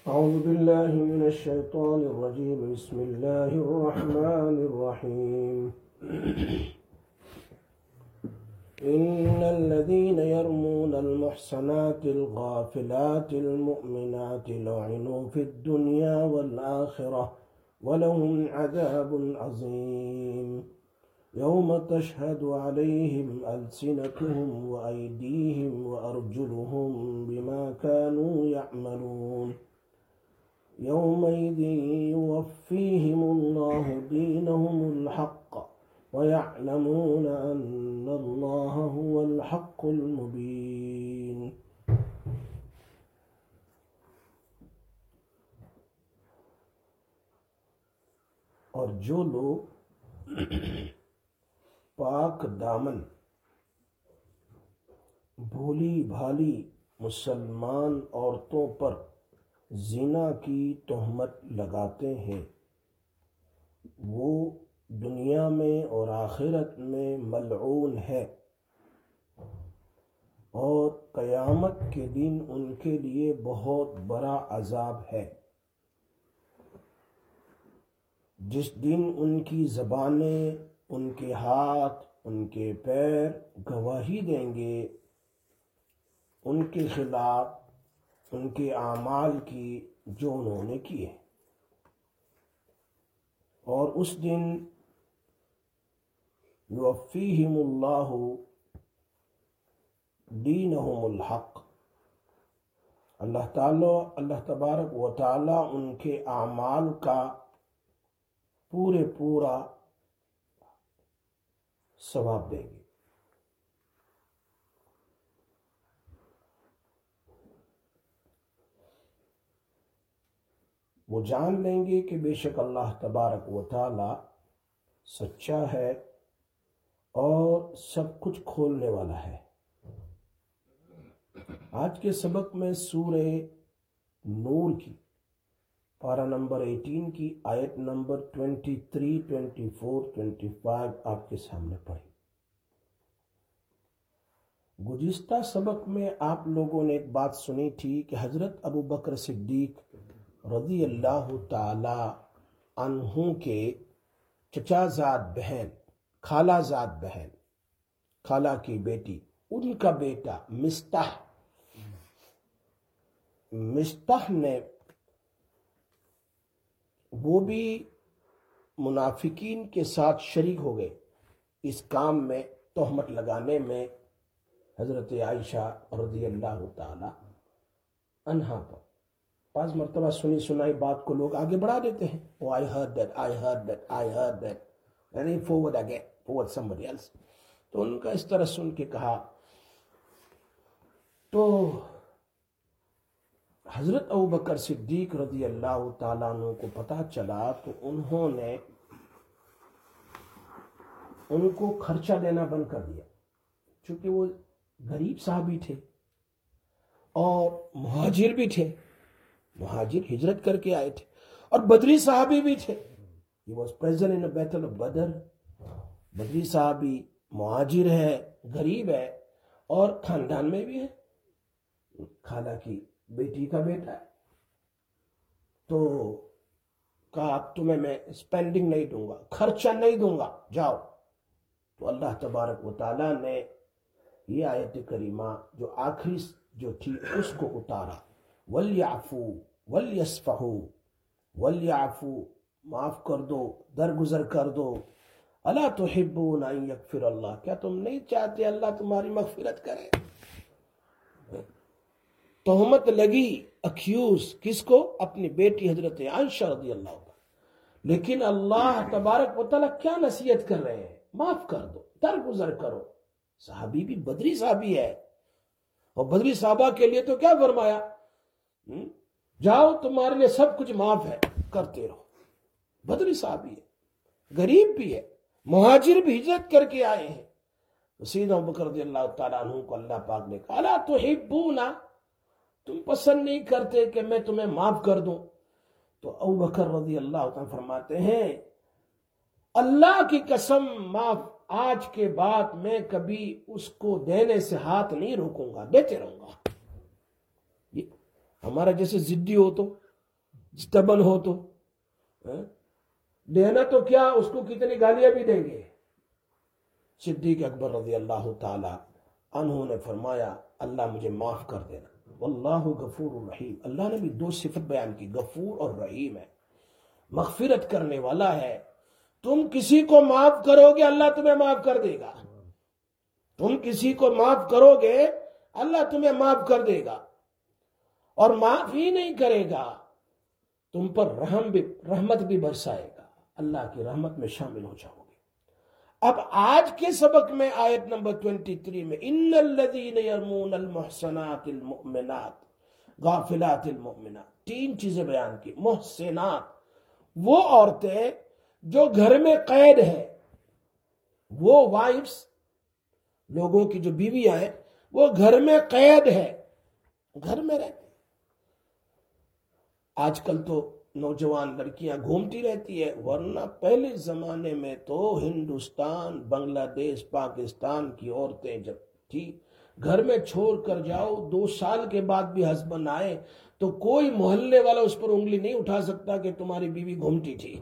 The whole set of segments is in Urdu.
أعوذ بالله من الشيطان الرجيم. بسم الله الرحمن الرحيم. إن الذين يرمون المحصنات الغافلات المؤمنات لعنوا في الدنيا والآخرة ولهم عذاب عظيم يوم تشهد عليهم ألسنتهم وأيديهم وأرجلهم بما كانوا يعملون يومئذ يوفيهم الله دينهم الحق ويعلمون أن الله هو الحق المبين. اور جو لوگ پاک دامن بھولی بھالی مسلمان عورتوں پر زنا کی تہمت لگاتے ہیں وہ دنیا میں اور آخرت میں ملعون ہے اور قیامت کے دن ان کے لیے بہت بڑا عذاب ہے. جس دن ان کی زبانیں، ان کے ہاتھ، ان کے پیر گواہی دیں گے ان کے خلاف ان کے اعمال کی جو انہوں نے کیے، اور اس دن یوفیہم اللہ دینہم الحق، اللہ تبارک و تعالی ان کے اعمال کا پورا ثواب دیں گے. وہ جان لیں گے کہ بے شک اللہ تبارک و تعالی سچا ہے اور سب کچھ کھولنے والا ہے. آج کے سبق میں سورہ نور کی پارہ نمبر 18 کی آیت نمبر 23, 24, 25 آپ کے سامنے پڑھی. گزشتہ سبق میں آپ لوگوں نے ایک بات سنی تھی کہ حضرت ابو بکر صدیق رضی اللہ تعالی عنہ کے چچا زاد بہن، خالہ زاد بہن، خالہ کی بیٹی، ان کا بیٹا مستح نے وہ بھی منافقین کے ساتھ شریک ہو گئے اس کام میں، تہمت لگانے میں حضرت عائشہ رضی اللہ تعالی عنہا پر. بعض مرتبہ سنی سنائی بات کو لوگ آگے بڑھا دیتے ہیں. I heard that یعنی forward somebody else. تو ان کا اس طرح سن کے کہا تو حضرت ابوبکر صدیق رضی اللہ تعالیٰ عنہ کو پتہ چلا تو انہوں نے ان کو خرچہ دینا بند کر دیا، چونکہ وہ غریب صحابی تھے اور مہاجر بھی تھے، مہاجر ہجرت کر کے آئے تھے، اور بدری صحابی بھی تھے. He was present in the battle of Badr. بدری صحابی مہاجر ہے، غریب ہے، اور خاندان میں بھی ہے، خالہ کی بیٹی کا بیٹا ہے. تو کہا اب تمہیں میں اسپینڈنگ نہیں دوں گا، خرچہ نہیں دوں گا، جاؤ. تو اللہ تبارک و تعالیٰ نے یہ آیت کریمہ جو آخری جو تھی اس کو اتارا، وَلْيَعْفُوا وَلْيَصْفَحُوا. وَلْيَعْفُوا معاف کر دو، درگزر کر دو. أَلَا تُحِبُّونَ أَن يَغْفِرَ اللَّهُ، کیا تم نہیں چاہتے اللہ تمہاری مغفرت کرے؟ تہمت لگی، اکیوز کس کو؟ اپنی بیٹی حضرت عائشہ رضی اللہ عنہ. لیکن اللہ تبارک و تعالیٰ کیا نصیحت کر رہے ہیں؟ معاف کر دو، درگزر کرو. صحابی بھی بدری صحابی ہے، اور بدری صحابہ کے لیے تو کیا فرمایا؟ جاؤ تمہارے لیے سب کچھ معاف ہے، کرتے رہو. بدری صحابی ہے، غریب بھی ہے، مہاجر بھی ہجرت کر کے آئے ہیں. سیدنا ابوبکر رضی اللہ تعالیٰ عنہ کو اللہ پاک نے کہا الا تحبون، تم پسند نہیں کرتے کہ میں تمہیں معاف کر دوں؟ تو ابوبکر رضی اللہ تعالیٰ فرماتے ہیں اللہ کی قسم معاف آج کے بعد میں کبھی اس کو دینے سے ہاتھ نہیں روکوں گا، دیتے رہوں گا. ہمارا جیسے ضدی ہو تو स्टबन हो तो देना तो क्या, उसको कितनी गालियां भी देंगे। सिद्दीक अकबर रज़ी अल्लाह ताला अन्हु ने फरमाया, अल्लाह मुझे माफ कर देना, वल्लाहु गफूरुर रहीम। अल्लाह ने भी दो सिफत बयान की, गफूर और रहीम है, मगफिरत करने वाला है। तुम किसी को माफ करोगे अल्लाह तुम्हें माफ कर देगा, तुम किसी को माफ करोगे अल्लाह तुम्हें माफ कर देगा, और माफ ही नहीं करेगा, तुम पर रहमत भी बरसाएगा, अल्लाह की रहमत में शामिल हो जाओगे। अब आज के सबक में आयत नंबर 23 में इन्नल्लज़ीन यरमूनल मुहसनातिल मुमिनात गाफिलातिल मुमिनात, तीन चीजें बयान की। मुहसनात वो औरतें जो घर में कैद है, वो वाइफ्स, लोगों की जो बीवियां हैं वो घर में कैद है, घर में रहती। आजकल तो नौजवान लड़कियां घूमती रहती है, वरना पहले जमाने में तो हिंदुस्तान, बांग्लादेश, पाकिस्तान की औरतें जब थी, घर में छोड़ कर जाओ, 2 साल के बाद भी हस्बैंड आए तो कोई मोहल्ले वाला उस पर उंगली नहीं उठा सकता कि तुम्हारी बीवी घूमती थी।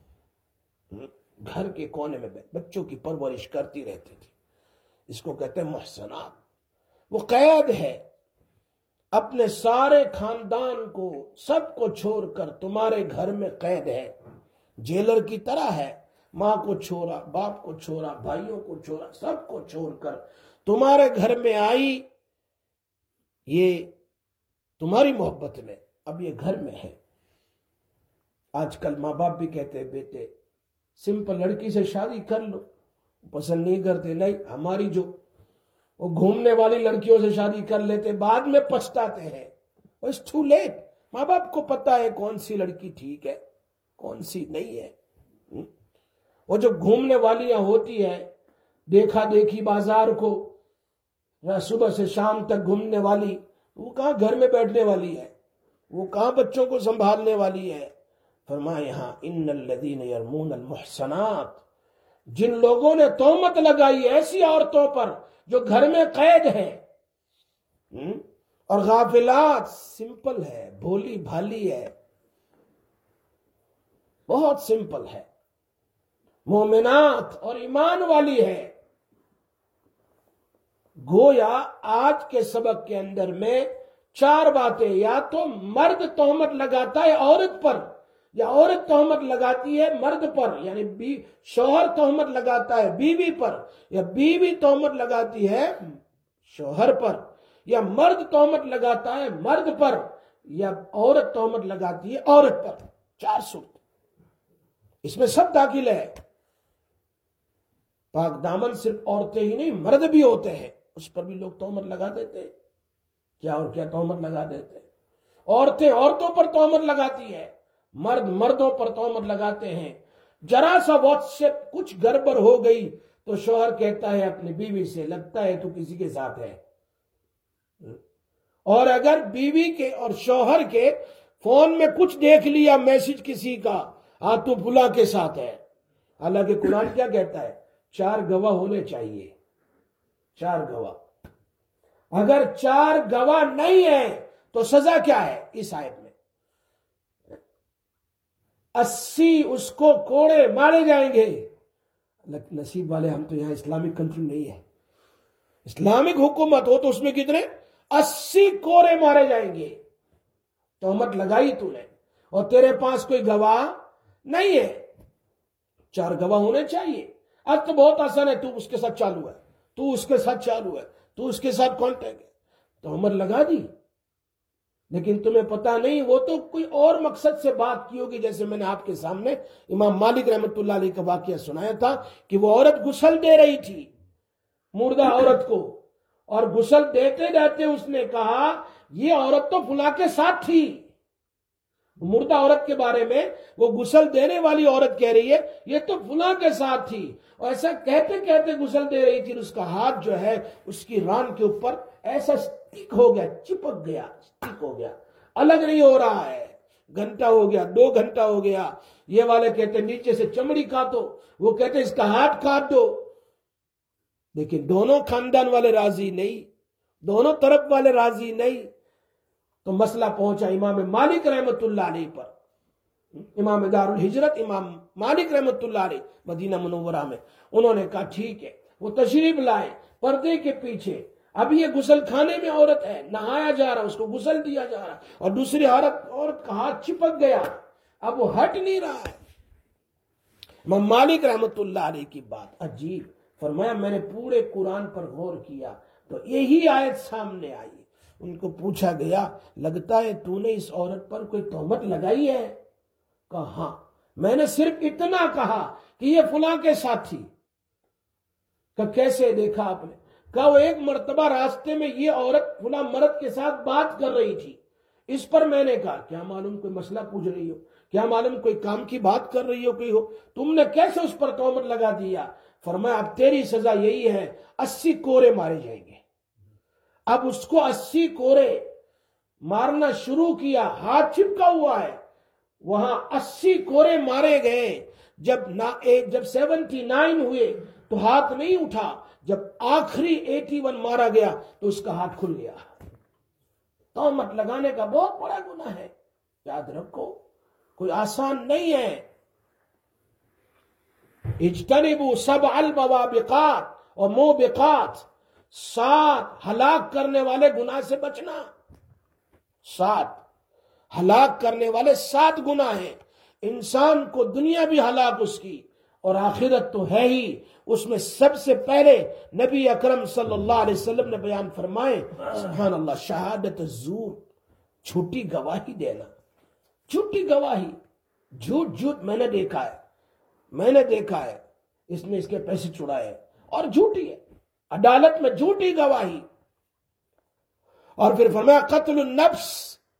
घर के कोने में बच्चों की परवरिश करती रहती थी। इसको कहते हैं मुहसनात। वो कैद है, अपने सारे खानदान को, सबको छोड़कर तुम्हारे घर में कैद है, जेलर की तरह है। माँ को छोड़ा, बाप को छोड़ा, भाइयों को छोड़ा, सबको छोड़कर तुम्हारे घर में आई, ये तुम्हारी मोहब्बत में, अब ये घर में है। आजकल माँ बाप भी कहते हैं बेटे सिंपल लड़की से शादी कर लो, पसंद नहीं करते, नहीं हमारी जो वो घूमने वाली लड़कियों से शादी कर लेते, बाद में पछताते हैं। It's too late. माँ बाप को पता है कौन सी लड़की ठीक है, कौन सी नहीं है। वो जो घूमने वालियां होती है, देखा देखी बाजार को सुबह से शाम तक घूमने वाली, वो कहाँ घर में बैठने वाली है, वो कहाँ बच्चों को संभालने वाली है। फरमाया यहाँ इन्नल्लज़ीन यरमूनल मुहसनात, जिन लोगों ने तोहमत लगाई ऐसी औरतों पर जो घर में कैद है, और गाफिलात, सिंपल है, भोली भाली है, बहुत सिंपल है, मोमिनात और ईमान वाली है। गोया आज के सबक के अंदर में 4 बातें, या तो मर्द तोहमत लगाता है औरत पर, या औरत तोहमत लगाती है मर्द पर, यानी शौहर तोहमत लगाता है बीवी पर, या बीवी तोहमत लगाती है शौहर पर, या मर्द तोहमत लगाता है मर्द पर, या औरत तोहमत लगाती है औरत पर। 4 सूरत, इसमें सब दाखिल है। पाक दामन सिर्फ औरतें ही नहीं, मर्द भी होते हैं, उस पर भी लोग तोहमत लगा देते हैं। क्या और क्या तोहमत लगा देते हैं। औरतें औरतों पर तोहमत लगाती है, मर्द मर्दों पर तोहमत लगाते हैं। जरा सा व्हाट्सएप कुछ गड़बड़ हो गई तो शौहर कहता है अपनी बीवी से, लगता है तू किसी के साथ है। और अगर बीवी के और शौहर के फोन में कुछ देख लिया मैसेज किसी का, हाँ तू फुला के साथ है। हालांकि कुरान क्या कहता है, 4 गवाह होने चाहिए, 4 गवाह। अगर 4 गवाह नहीं है तो सजा क्या है इस आयत में, 80 उसको कोड़े मारे जाएंगे। नसीब वाले हम तो यहां इस्लामिक कंट्री नहीं है, इस्लामिक हुकूमत हो तो उसमें कितने 80 कोड़े मारे जाएंगे। तोहमत लगाई तूने और तेरे पास कोई गवाह नहीं है। 4 गवाह होने चाहिए। अब तो बहुत आसान है, तू उसके साथ चालू है, तू उसके साथ चालू है, तू उसके साथ कांटेक्ट है, तोहमत लगा दी। लेकिन तुम्हें पता नहीं वो तो कोई और मकसद से बात की होगी। जैसे मैंने आपके सामने इमाम मालिक रहमतुल्लाह अलैह का वाकया सुनाया था कि वो औरत गुस्ल दे रही थी मुर्दा औरत को, और गुस्ल देते देते उसने कहा ये औरत तो फुला के साथ थी। मुर्दा औरत के बारे में वो गुस्ल देने वाली औरत कह रही है ये तो फुला के साथ थी, और ऐसा कहते कहते गुस्ल दे रही थी। उसका हाथ जो है उसकी रान के ऊपर ऐसा स्टिक हो गया, चिपक गया, स्टिक हो गया, अलग नहीं हो रहा है। घंटा हो गया, 2 घंटा हो गया। ये वाले कहते नीचे से चमड़ी काटो, वो कहते इसका हाथ काट दो। लेकिन दोनों खानदान वाले राजी नहीं, दोनों तरफ वाले राजी नहीं। तो मसला पहुंचा इमाम मालिक रहमतुल्लाह अलैह पर। امام دار الہجرت امام مالک رحمۃ اللہ علیہ مدینہ منورہ میں، انہوں نے کہا ٹھیک ہے، وہ تشریف لائے پردے کے پیچھے، اب یہ غسل خانے میں عورت ہے، نہایا جا رہا، اس کو غسل دیا جا رہا، اور دوسری عورت کا ہاتھ چپک گیا، اب وہ ہٹ نہیں رہا ہے۔ امام مالک رحمۃ اللہ علیہ کی بات عجیب، فرمایا میں نے پورے قرآن پر غور کیا تو یہی آیت سامنے آئی۔ ان کو پوچھا گیا لگتا ہے تو نے اس عورت پر کوئی تہمت لگائی ہے؟ کہا ہاں، میں نے صرف اتنا کہا کہ یہ فلاں کے ساتھی۔ کہا کیسے دیکھا آپ نے؟ کہا وہ ایک مرتبہ راستے میں یہ عورت فلاں مرد کے ساتھ بات کر رہی تھی، اس پر میں نے کہا کیا معلوم کوئی مسئلہ پوچھ رہی ہو، کیا معلوم کوئی کام کی بات کر رہی ہو کوئی ہو، تم نے کیسے اس پر تہمت لگا دیا؟ فرمایا اب تیری سزا یہی ہے، 80 کورے مارے جائیں گے۔ اب اس کو 80 کورے مارنا شروع کیا، ہاتھ چپکا ہوا ہے، وہاں 80 کورے مارے گئے۔ جب 79 ہوئے تو ہاتھ نہیں اٹھا، جب آخری 81 مارا گیا تو اس کا ہاتھ کھل گیا۔ تہمت لگانے کا بہت بڑا گناہ ہے، یاد رکھو، کوئی آسان نہیں ہے۔ اجتنبوا 7 الموبقات اور موبقات، 7 ہلاک کرنے والے گناہ سے بچنا۔ 7 ہلاک کرنے والے 7 گناہ ہیں، انسان کو دنیا بھی ہلاک اس کی اور آخرت تو ہے ہی۔ اس میں سب سے پہلے نبی اکرم صلی اللہ علیہ وسلم نے بیان فرمائے، سبحان اللہ، شہادت الزور، جھوٹی گواہی دینا۔ جھوٹی گواہی، جھوٹ میں نے دیکھا ہے، اس نے اس کے پیسے چڑائے اور جھوٹی ہے، عدالت میں جھوٹی گواہی۔ اور پھر فرمایا قتل النفس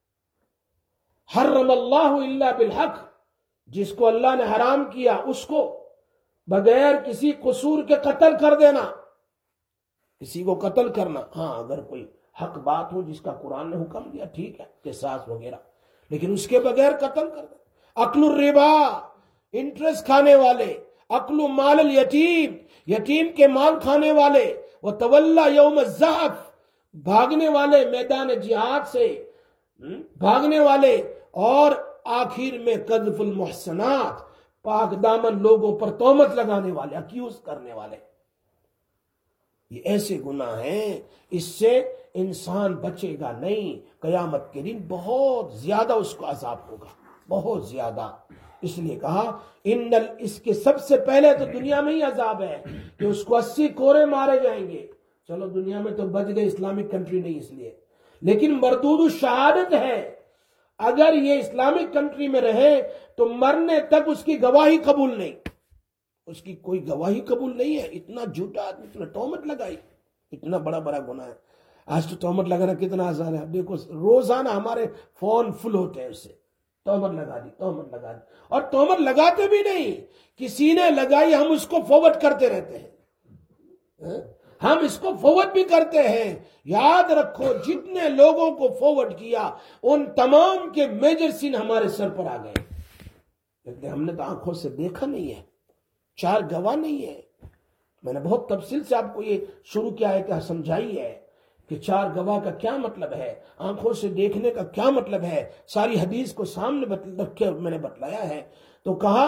حرم اللہ الا بالحق، جس کو اللہ نے حرام کیا اس کو بغیر کسی قصور کے قتل کر دینا۔ کسی کو قتل کرنا، ہاں اگر کوئی حق بات ہو جس کا قرآن نے حکم دیا ٹھیک ہے، قصاص وغیرہ، لیکن اس کے بغیر قتل کر دینا۔ اکل الربا، انٹرسٹ کھانے والے، اکل مال الیتیم، یتیم کے مال کھانے والے، وتولی یوم الزحف، بھاگنے والے میدان جہاد سے بھاگنے والے، اور آخر میں قذف المحصنات، پاک دامن لوگوں پر تہمت لگانے والے، اکیوز کرنے والے۔ یہ ایسے گناہ ہیں، اس سے انسان بچے گا نہیں، قیامت کے دن بہت زیادہ اس کو عذاب ہوگا، بہت زیادہ۔ اس لیے کہا اس کے سب سے پہلے تو دنیا میں ہی عذاب ہے کہ اس کو 80 کورے مارے جائیں گے۔ چلو دنیا میں تو بچ گئے، اسلامک کنٹری نہیں اس لیے، لیکن مردود الشہادت ہے۔ اگر یہ اسلامک کنٹری میں رہے تو مرنے تک اس کی گواہی قبول نہیں، اس کی کوئی گواہی قبول نہیں ہے۔ اتنا جھوٹا آدمی، اس نے تہمت لگائی، اتنا بڑا گناہ ہے۔ آج تو تہمت لگانا کتنا آسان ہے، دیکھو روزانہ ہمارے فون فل ہوتے ہیں اس سے، تہمت لگا دی، اور تہمت لگاتے بھی نہیں، کسی نے لگائی ہم اس کو فارورڈ کرتے رہتے ہیں، ہم اس کو فارورڈ بھی کرتے ہیں۔ یاد رکھو جتنے لوگوں کو فارورڈ کیا ان تمام کے میجر سین ہمارے سر پر آ گئے، لیکن ہم نے تو آنکھوں سے دیکھا نہیں ہے، 4 گواہ نہیں ہے۔ میں نے بہت تفصیل سے آپ کو یہ شروع کیا ہے کہ سمجھائی ہے کہ 4 گواہ کا کیا مطلب ہے، آنکھوں سے دیکھنے کا کیا مطلب ہے، ساری حدیث کو سامنے رکھ کے میں نے بتلایا ہے۔ تو کہا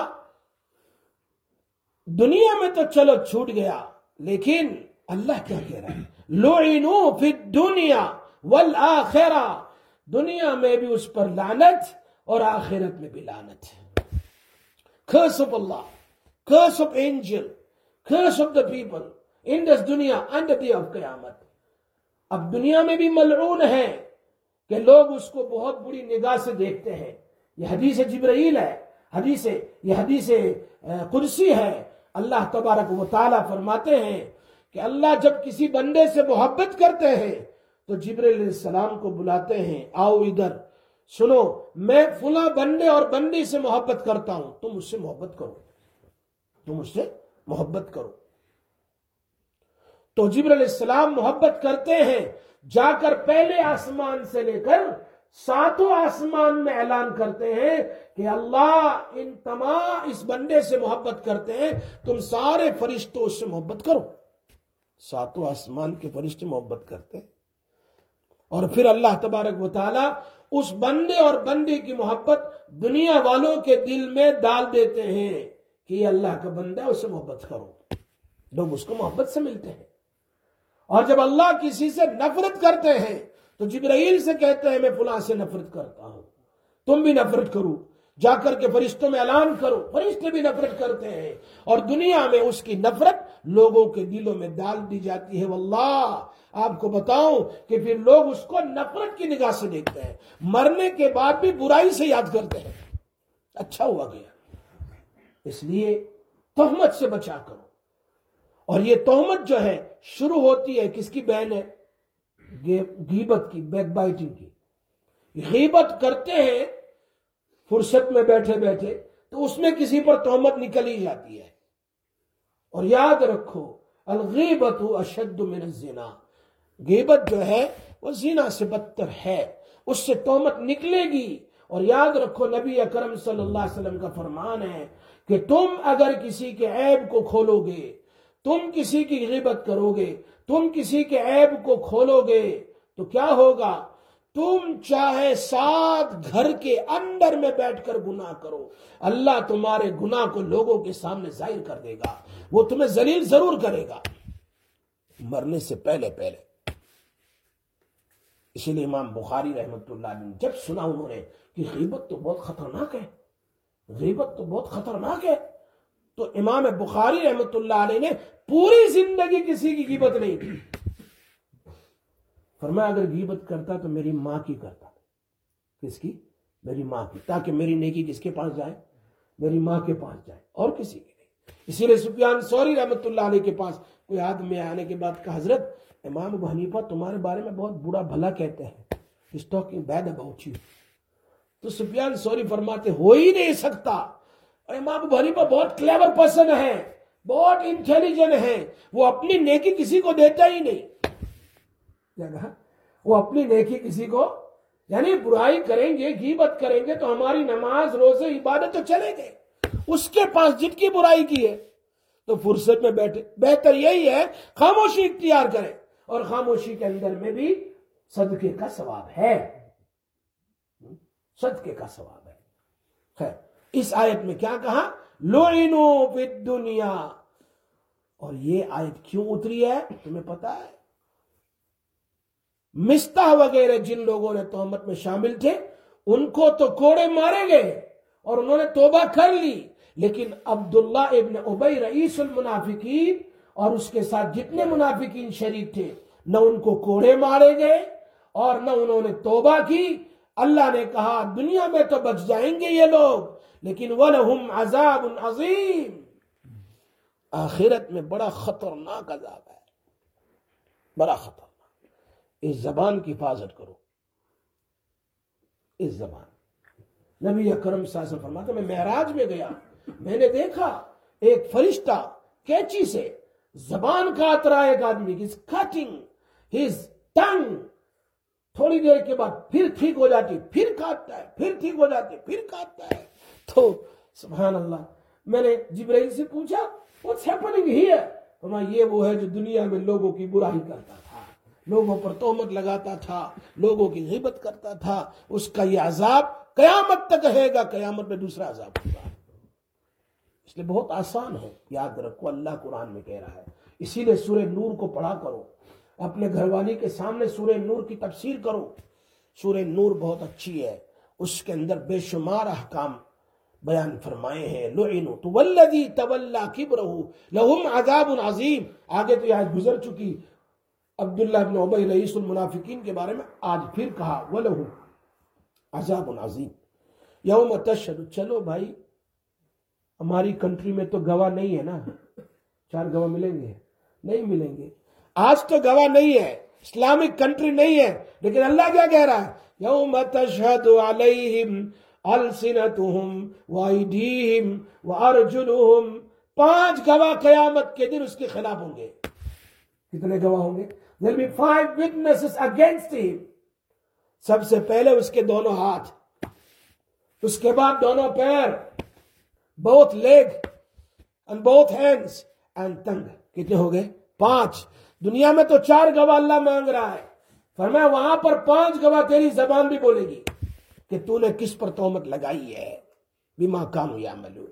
دنیا میں تو چلو چھوٹ گیا، لیکن اللہ کیا کہہ رہا ہے، لعنوا فی الدنیا والآخرہ، دنیا میں بھی اس پر لعنت اور آخرت میں بھی لعنت ہے۔ curse of Allah, curse of angel, curse of the people in this dunya and the day of قیامت۔ اب دنیا میں بھی ملعون ہے کہ لوگ اس کو بہت بری نگاہ سے دیکھتے ہیں۔ یہ حدیث جبرائیل ہے، یہ حدیث قدسی ہے۔ اللہ تبارک و تعالیٰ فرماتے ہیں کہ اللہ جب کسی بندے سے محبت کرتے ہیں تو جبرائیل علیہ السلام کو بلاتے ہیں، آؤ ادھر سنو، میں فلاں بندے اور بندی سے محبت کرتا ہوں، تم اس سے محبت کرو۔ تو جبرائیل علیہ السلام محبت کرتے ہیں، جا کر پہلے آسمان سے لے کر 7 آسمان میں اعلان کرتے ہیں کہ اللہ اس بندے سے محبت کرتے ہیں، تم سارے فرشتوں اس سے محبت کرو۔ 7 آسمان کے فرشتے محبت کرتے ہیں۔ اور پھر اللہ تبارک و تعالی اس بندے اور بندے کی محبت دنیا والوں کے دل میں ڈال دیتے ہیں کہ یہ اللہ کا بندہ ہے، اسے محبت کرو. لوگ اس کو محبت سے ملتے ہیں. اور جب اللہ کسی سے نفرت کرتے ہیں تو جبرائیل سے کہتے ہیں میں فلاں سے نفرت کرتا ہوں، تم بھی نفرت کرو، جا کر کے فرشتوں میں اعلان کرو. فرشتے بھی نفرت کرتے ہیں اور دنیا میں اس کی نفرت لوگوں کے دلوں میں ڈال دی جاتی ہے. واللہ آپ کو بتاؤں کہ پھر لوگ اس کو نفرت کی نگاہ سے دیکھتے ہیں، مرنے کے بعد بھی برائی سے یاد کرتے ہیں. اچھا ہوا گیا. اس لیے تہمت سے بچا کرو. اور یہ تہمت جو ہے شروع ہوتی ہے کس کی بہن ہے؟ غیبت کی، بیک بائٹنگ کی. غیبت کرتے ہیں فرصت میں بیٹھے بیٹھے تو اس میں کسی پر تہمت نکل ہی جاتی ہے. اور یاد رکھو الغیبت اشد من الزنا، غیبت جو ہے وہ زنا سے بدتر ہے، اس سے تہمت نکلے گی. اور یاد رکھو نبی اکرم صلی اللہ علیہ وسلم کا فرمان ہے کہ تم اگر کسی کے عیب کو کھولو گے، تم کسی کی غیبت کرو گے، تم کسی کے عیب کو کھولو گے تو کیا ہوگا؟ تم چاہے 7 گھر کے اندر میں بیٹھ کر گناہ کرو، اللہ تمہارے گناہ کو لوگوں کے سامنے ظاہر کر دے گا. وہ تمہیں ذلیل ضرور کرے گا مرنے سے پہلے پہلے. اسی لیے امام بخاری رحمۃ اللہ علیہ جب سنا انہوں نے کہ غیبت تو بہت خطرناک ہے، غیبت تو بہت خطرناک ہے، تو امام بخاری رحمۃ اللہ علیہ نے پوری زندگی کسی کی غیبت نہیں کی. فرمایا اگر غیبت کرتا تو میری ماں کی کرتا. کس کی؟ میری ماں کی، تاکہ میری نیکی کس کے پاس جائے؟ میری ماں کے پاس جائے، اور کسی کے نہیں. اسی لیے سفیان ثوری رحمۃ اللہ علیہ کے پاس کوئی آدمی آنے کے بعد کہا حضرت امام ابو حنیفہ تمہارے بارے میں بہت برا بھلا کہتے ہیں، He's talking bad about you. تو سفیان ثوری فرماتے ہو ہی نہیں سکتا. اور امام ابو حنیفہ بہت کلیور پرسن ہیں، بہت انٹیلیجنٹ ہیں، وہ اپنی نیکی کسی کو دیتا ہی نہیں. وہ اپنی نیکی کسی کو، یعنی برائی کریں گے، غیبت کریں گے تو ہماری نماز روزے عبادت تو چلے گئے. اس کے پاس جن کی برائی کی ہے تو فرصت میں بیٹھے. بہتر یہی ہے خاموشی اختیار کریں، اور خاموشی کے اندر میں بھی صدقے کا ثواب ہے، صدقے کا ثواب ہے. خیر اس آیت میں کیا کہا؟ لعنوا فی الدنیا. اور یہ آیت کیوں اتری ہے تمہیں پتا ہے؟ مستح وغیرہ جن لوگوں نے تہمت میں شامل تھے ان کو تو کوڑے مارے گئے اور انہوں نے توبہ کر لی، لیکن عبداللہ ابن ابی رئیس المنافقین اور اس کے ساتھ جتنے منافقین شریک تھے نہ ان کو کوڑے مارے گئے اور نہ انہوں نے توبہ کی. اللہ نے کہا دنیا میں تو بچ جائیں گے یہ لوگ، لیکن وَلَهُمْ عَذَابٌ عَظِيمٌ، آخرت میں بڑا خطرناک عذاب ہے، بڑا خطرناک. اس زبان کی حفاظت کرو، اس زبان. نبی اکرم صلی اللہ علیہ وسلم فرماتے میں معراج میں گیا، میں نے دیکھا ایک فرشتہ کینچی سے زبان کاٹ رہا ہے ایک آدمی کی، cutting his tongue. تھوڑی دیر کے بعد پھر ٹھیک ہو جاتی، پھر کاٹتا ہے، پھر ٹھیک ہو جاتی، پھر کاٹتا ہے. تو سبحان اللہ، میں نے جبرائیل سے پوچھا what's happening here؟ فرمایا یہ وہ ہے جو دنیا میں لوگوں کی برائی کرتا تھا، لوگوں پر تہمت لگاتا تھا، لوگوں کی غیبت کرتا تھا. اس کا یہ عذاب قیامت تک رہے گا، قیامت میں دوسرا عذاب ہوگا. اس لیے بہت آسان ہے، یاد رکھو اللہ قرآن میں کہہ رہا ہے. اسی لیے سورہ نور کو پڑھا کرو، اپنے گھر والی کے سامنے سورہ نور کی تفسیر کرو. سورہ نور بہت اچھی ہے، اس کے اندر بے شمار احکام بیان فرمائے ہیں. لعنوا تو والذی تولی کبرہ لہم عذاب عظیم. آگے تو یہ گزر چکی عبداللہ بن ابی رئیس المنافقین کے بارے میں، آج پھر کہا وَلَهُ عذاب عظیم یوم تشہد. چلو بھائی ہماری کنٹری میں تو گواہ نہیں ہے نا، 4 گواہ ملیں گے؟ نہیں ملیں گے. آج تو گواہ نہیں ہے، اسلامک کنٹری نہیں ہے، لیکن اللہ کیا کہہ رہا ہے؟ یوم تشہد علیہم السنتہم وایدیہم وارجلہم. 5 گواہ قیامت کے دن اس کے خلاف ہوں گے. کتنے گواہ ہوں گے؟ There will be 5 witnesses against him. سب سے پہلے اس کے دونوں ہاتھ، اس کے بعد دونوں پیر، both leg and both hands and tongue. کتنے ہو گئے؟ 5. دنیا میں تو 4 گواہ اللہ مانگ رہا ہے. فرمایا وہاں پر 5 گواہ تیری زبان بھی بولے گی کہ تو نے کس پر تہمت لگائی ہے، بما کانوا یعملون۔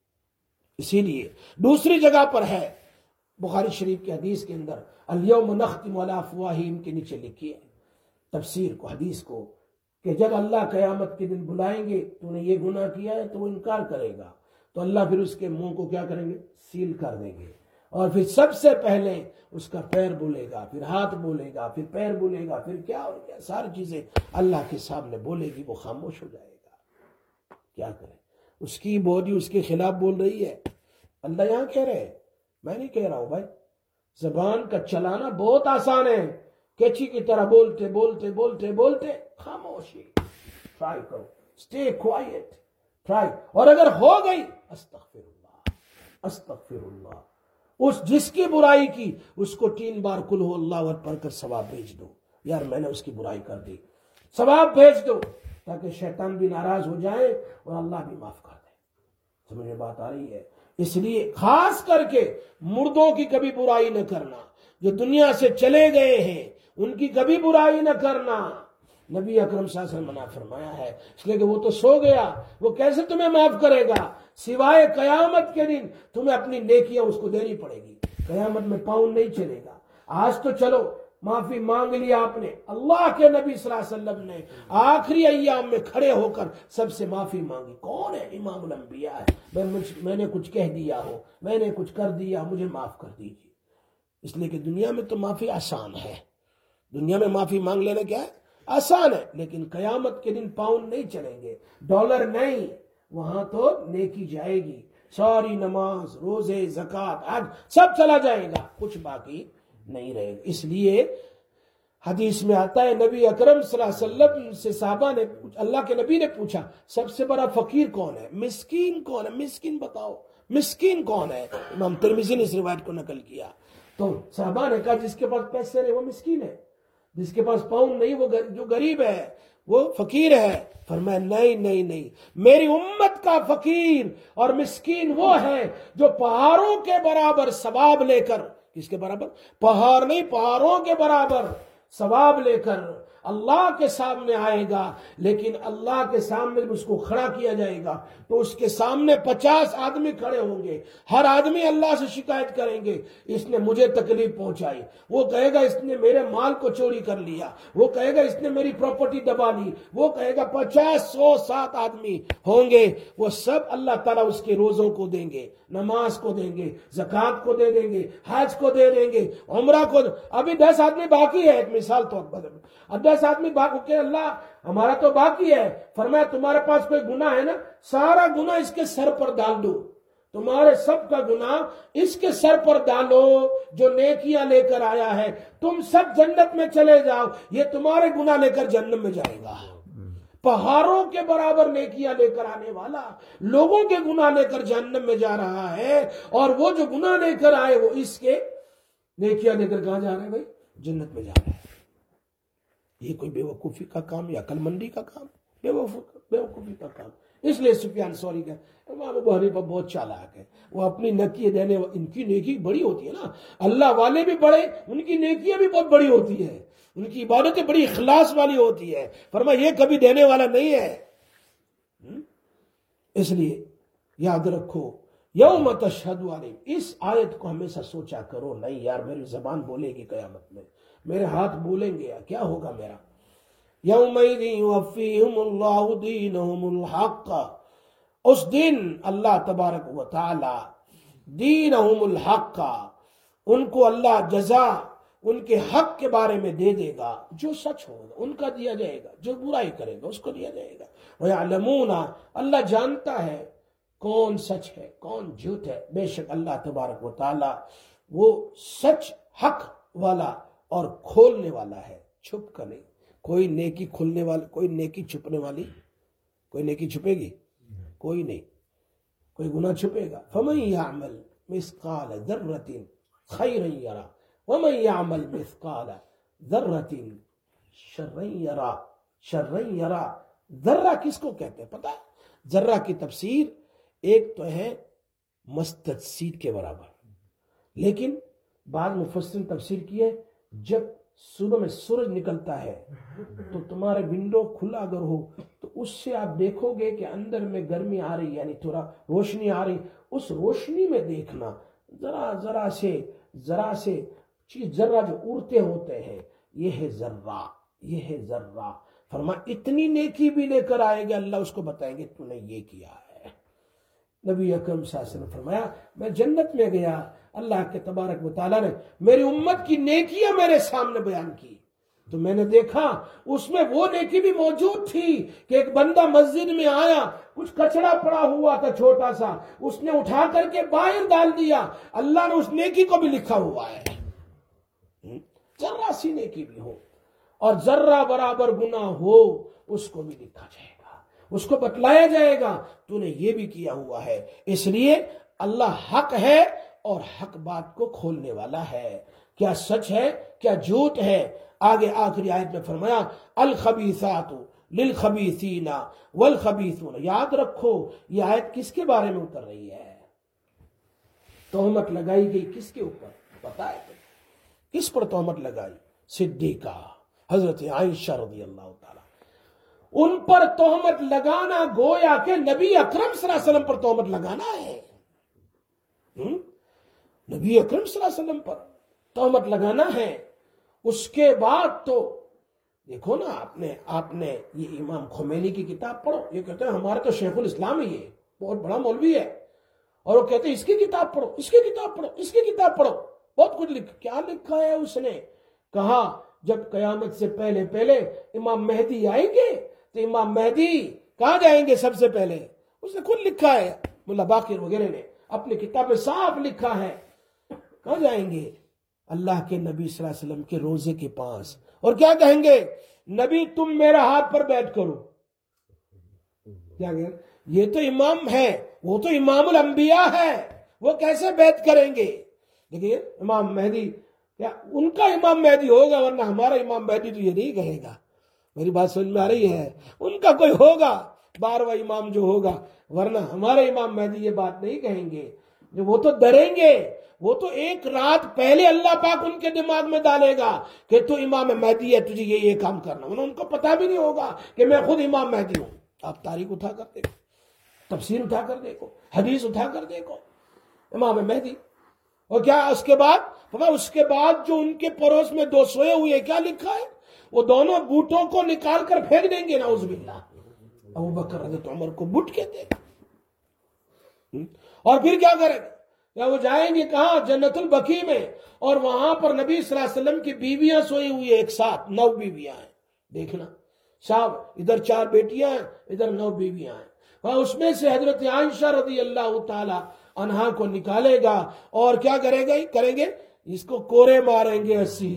اسی لیے دوسری جگہ پر ہے بخاری شریف کی حدیث کے اندر، الیوم نختم علی افواہہم کے نیچے لکھی ہے تفسیر کو، حدیث کو، کہ جب اللہ قیامت کے دن بلائیں گے تو نے یہ گناہ کیا ہے تو وہ انکار کرے گا، تو اللہ پھر اس کے منہ کو کیا کریں گے، سیل کر دیں گے، اور پھر سب سے پہلے اس کا پیر بولے گا، پھر ہاتھ بولے گا، پھر پیر بولے گا، پھر کیا اور کیا ساری چیزیں اللہ کے سامنے بولے گی، وہ خاموش ہو جائے گا۔ کیا کرے، اس کی باڈی اس کے خلاف بول رہی ہے۔ اللہ یہاں کہہ رہے ہیں، میں نہیں کہہ رہا ہوں بھائی، زبان کا چلانا بہت آسان ہے، کیچی کی طرح بولتے بولتے بولتے بولتے خاموشی، ٹرائی کرو، اسٹے کوائٹ، ٹرائی، اور اگر ہو گئی استغفر اللہ، استغفر اللہ، اس جس کی برائی کی اس کو 3 بار قل ہو اللہ احد پڑھ کر ثواب بھیج دو، یار میں نے اس کی برائی کر دی، ثواب بھیج دو، تاکہ شیطان بھی ناراض ہو جائے اور اللہ بھی معاف کر دے۔ سمجھ میں بات آ رہی ہے؟ اس لیے خاص کر کے مردوں کی کبھی برائی نہ کرنا، جو دنیا سے چلے گئے ہیں ان کی کبھی برائی نہ کرنا، نبی اکرم صلی اللہ علیہ وسلم منع فرمایا ہے، اس لیے کہ وہ تو سو گیا، وہ کیسے تمہیں معاف کرے گا، سوائے قیامت کے دن تمہیں اپنی نیکیاں اس کو دینی پڑے گی، قیامت میں پاؤں نہیں چلے گا۔ آج تو چلو معافی مانگ لیا آپ نے، اللہ کے نبی صلی اللہ علیہ وسلم نے آخری ایام میں کھڑے ہو کر سب سے معافی مانگی، کون ہے؟ امام الانبیاء ہے، میں نے کچھ کہہ دیا ہو، میں نے کچھ کر دیا، مجھے معاف کر دیجیے۔ اس لیے کہ دنیا میں تو معافی آسان ہے، دنیا میں معافی مانگ لینا کیا ہے؟ آسان ہے، لیکن قیامت کے دن پاؤنڈ نہیں چلیں گے، ڈالر نہیں، وہاں تو نیکی جائے گی، ساری نماز، روزے، زکوٰۃ، حج سب چلا جائے گا، کچھ باقی نہیں رہے گا۔ اس لیے حدیث میں آتا ہے نبی اکرم صلی اللہ علیہ وسلم سے صحابہ نے، اللہ کے نبی نے پوچھا سب سے بڑا فقیر کون ہے، مسکین کون ہے، مسکین بتاؤ، مسکین کون ہے؟ امام ترمذی نے اس روایت کو نقل کیا، تو صحابہ نے کہا جس کے پاس پیسے نہیں وہ مسکین ہے، جس کے پاس پاؤنڈ نہیں وہ جو غریب ہے وہ فقیر ہے۔ فرمایا نہیں نہیں نہیں، میری امت کا فقیر اور مسکین وہ ہے جو پہاڑوں کے برابر ثواب لے کر، کس کے برابر؟ پہاڑ نہیں، پہاڑوں کے برابر ثواب لے کر اللہ کے سامنے آئے گا، لیکن اللہ کے سامنے اس کو کھڑا کیا جائے گا تو اس کے سامنے 50 آدمی کھڑے ہوں گے، ہر آدمی اللہ سے شکایت کریں گے اس نے مجھے تکلیف پہنچائی، وہ کہے گا اس نے میرے مال کو چوری کر لیا، وہ کہے گا اس نے میری پراپرٹی دبا لی، وہ کہے گا 50 100 7 آدمی ہوں گے، وہ سب اللہ تعالیٰ اس کے روزوں کو دیں گے، نماز کو دیں گے، زکوٰۃ کو دے دیں گے، حج کو دے دیں گے، عمرہ کو ابھی 10 آدمی باقی ہے، ایک مثال طور پر اب 10 آدمی باقی کہ اللہ ہمارا تو باقی ہے، فرمایا تمہارے پاس کوئی گناہ ہے نا، سارا گناہ اس کے سر پر ڈال دو، تمہارے سب کا گناہ اس کے سر پر ڈالو جو نیکیاں لے کر آیا ہے، تم سب جنت میں چلے جاؤ، یہ تمہارے گناہ لے کر جہنم میں جائے گا۔ پہاڑوں کے برابر نیکیاں لے کر آنے والا لوگوں کے گناہ لے کر جہنم میں جا رہا ہے، اور وہ جو گناہ لے کر آئے وہ اس کے نیکیاں لے کر کہاں جا رہے ہیں بھائی؟ جنت میں جا رہے ہیں۔ یہ کوئی بے وقوفی کا کام یا عقل مندی کا کام؟ بے وقوفی کا کام۔ اس لیے سفیان ثوری کا امام ابو حنیفہ بہت چالاک ہے، وہ اپنی نیکی دینے، ان کی نیکی بڑی ہوتی ہے نا، اللہ والے بھی بڑے، ان کی نیکیاں بھی بہت بڑی ہوتی ہے، ان کی عبادتیں بڑی اخلاص والی ہوتی ہے، فرمایا یہ کبھی دینے والا نہیں ہے۔ اس لیے یاد رکھو یوم تشہد علیہم، اس آیت کو ہمیشہ سوچا کرو، نہیں یار میری زبان بولے گی قیامت میں، میرے ہاتھ بولیں گے، کیا ہوگا میرا؟ یومئذ یوفیہم اللہ دینہم الحق، اس دن اللہ تبارک و تعالی دینہم الحق، ان کو اللہ جزا ان کے حق کے بارے میں دے دے گا، جو سچ ہوگا ان کا دیا جائے گا، جو برائی کرے گا اس کو دیا جائے گا۔ وَيَعْلَمُونَ، اللہ جانتا ہے کون سچ ہے کون جھوٹ ہے، بے شک اللہ تبارک و تعالی وہ سچ حق والا اور کھولنے والا ہے، چھپ کر نہیں، کوئی نیکی کھلنے والی، کوئی نیکی چھپنے والی، کوئی نیکی چھپے گی؟ کوئی نہیں، کوئی گناہ چھپے گا؟ فَمَن يَعْمَلْ مِثْقَالَ ذَرَّةٍ خَيْرًا يَرَهُ وَمَن يَعْمَلْ مِثْقَالَ ذَرَّةٍ شَرًّا يَرَهُ۔ ذرہ کس کو کہتے ہیں پتہ ہے؟ ذرہ کی تفسیر ایک تو ہے مستطیل کے برابر، لیکن بعض مفسرین تفسیر کی ہے جب صبح میں سورج نکلتا ہے تو تمہارے ونڈو کھلا اگر ہو تو اس سے آپ دیکھو گے کہ اندر میں گرمی آ رہی، یعنی تھوڑا روشنی آ رہی، اس روشنی میں دیکھنا ذرا سے چیز ذرہ جو اڑتے ہوتے ہیں، یہ ہے ذرہ. فرما اتنی نیکی بھی لے کر آئے گا، اللہ اس کو بتائیں گے تو نے یہ کیا ہے. نبی اکرم صلی اللہ علیہ وسلم فرمایا میں جنت میں گیا، اللہ کے تبارک و تعالیٰ نے میری امت کی نیکیاں میرے سامنے بیان کی تو میں نے دیکھا اس میں وہ نیکی بھی موجود تھی کہ ایک بندہ مسجد میں آیا، کچھ کچڑا پڑا ہوا تھا چھوٹا سا، اس نے اٹھا کر کے باہر ڈال دیا، اللہ نے اس نیکی کو بھی لکھا ہوا ہے. ذرا سی نیکی بھی ہو اور ذرہ برابر گناہ ہو اس کو بھی لکھا جائے گا، اس کو بتلایا جائے گا تو نے یہ بھی کیا ہوا ہے. اس لیے اللہ حق ہے اور حق بات کو کھولنے والا ہے. کیا سچ ہے کیا جھوٹ ہے. آگے آخری آیت میں فرمایا الخبیثات للخبیثین والخبیثون. یاد رکھو یہ آیت کس کے بارے میں اتر رہی ہے؟ تہمت لگائی گئی کس کے اوپر پتہ ہے؟ کس پر تہمت لگائی؟ صدیقہ حضرت عائشہ رضی اللہ تعالی. ان پر تہمت لگانا گویا کہ نبی اکرم صلی اللہ علیہ وسلم پر تہمت لگانا ہے. نبی اکرم صلی اللہ علیہ وسلم پر تہمت لگانا ہے. اس کے بعد تو دیکھو نا، آپ نے یہ امام خمینی کی کتاب پڑھو، یہ کہتے ہیں ہمارا تو شیخ الاسلام ہی ہے، بہت بڑا مولوی ہے، اور وہ کہتے ہیں اس کی کتاب پڑھو، اس کی کتاب پڑھو، اس کی کتاب پڑھو، بہت کچھ کیا لکھا ہے اس نے. کہا جب قیامت سے پہلے امام مہدی آئیں گے تو امام مہدی کہاں جائیں گے سب سے پہلے؟ اس نے خود لکھا ہے، ملا باقر وغیرہ نے اپنی کتاب میں صاف لکھا ہے. کہاں جائیں گے؟ اللہ کے نبی صلی اللہ علیہ وسلم کے روزے کے پاس، اور کیا کہیں گے؟ نبی تم میرا ہاتھ پر بیعت کرو. کیا کہ یہ تو امام ہے، وہ تو امام الانبیاء ہے، وہ کیسے بیعت کریں گے؟ دیکھیے امام مہدی، کیا ان کا امام مہدی ہوگا، ورنہ ہمارا امام مہدی تو یہ نہیں کہے گا. میری بات سمجھ میں آ رہی ہے؟ ان کا کوئی ہوگا 12واں امام جو ہوگا، ورنہ ہمارے امام مہدی یہ بات نہیں کہیں گے. جو وہ تو ڈریں گے، وہ تو ایک رات پہلے اللہ پاک ان کے دماغ میں ڈالے گا کہ تو امام مہدی ہے، تجھے یہ کام کرنا. ان کو پتہ بھی نہیں ہوگا کہ میں خود امام مہدی ہوں. آپ تاریخ اٹھا کر دیکھو، تفسیر اٹھا کر دیکھو، حدیث اٹھا کر دیکھو، امام مہدی. اور کیا اس کے بعد جو ان کے پڑوس میں دو سوئے ہوئے کیا لکھا ہے؟ وہ دونوں بوٹوں کو نکال کر پھینک دیں گے، نعوذ باللہ. ابو بکر حضرت عمر کو بٹ کہتے ہیں. اور پھر کیا کریں گے؟ یا وہ جائیں گے کہاں؟ جنت البقیع میں، اور وہاں پر نبی صلی اللہ علیہ وسلم کی بیویاں سوئی ہوئی ہیں، ایک ساتھ 9 بیویاں ہیں. دیکھنا صاحب، ادھر 4 بیٹیاں ہیں، ادھر 9 بیویاں ہیں. اور اس میں سے حضرت عائشہ رضی اللہ تعالی عنہا کو نکالے گا، اور کیا کریں گے؟ اس کو کورے ماریں گے 80.